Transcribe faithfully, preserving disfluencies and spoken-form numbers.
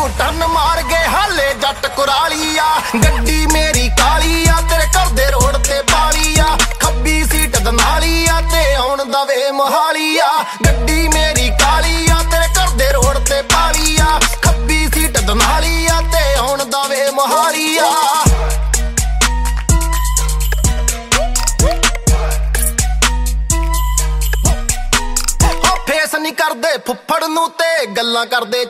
U turn ਮਾਰ ਗਏ ਹਾਲੇ ਜੱਟ ਕੁਰਾਲੀ ਆ। ਗੱਡੀ ਮੇਰੀ ਕਾਲੀ ਆ ਤੇਰੇ ਘਰ ਦੇ ਰੋਡ ਤੇ ਪਾਲੀ ਆ। ਖੱਬੀ ਸੀਟ ਦਨਾਲੀ ਆ ਤੇ ਆਉਣ ਦਾ ਵੇ ਮੋਹਾਲੀ ਆ। ਗੱਡੀ ਮੇਰੀ ਕਾਲੀ ਆ ਤੇਰੇ ਘਰ ਦੇ ਰੋਡ ਤੇ ਪਾਲੀ ਆ। ਖੱਬੀ ਸੀਟ ਦਨਾਲੀ ਆ ਤੇ ਆਉਣ ਦਾ ਵੇ ਮੋਹਾਲੀ ਆ। ਫੇਸ ਨਹੀਂ ਕਰਦੇ ਫੁੱਫੜ ਨੂੰ ਤੇ ਗੱਲਾਂ ਕਰਦੇ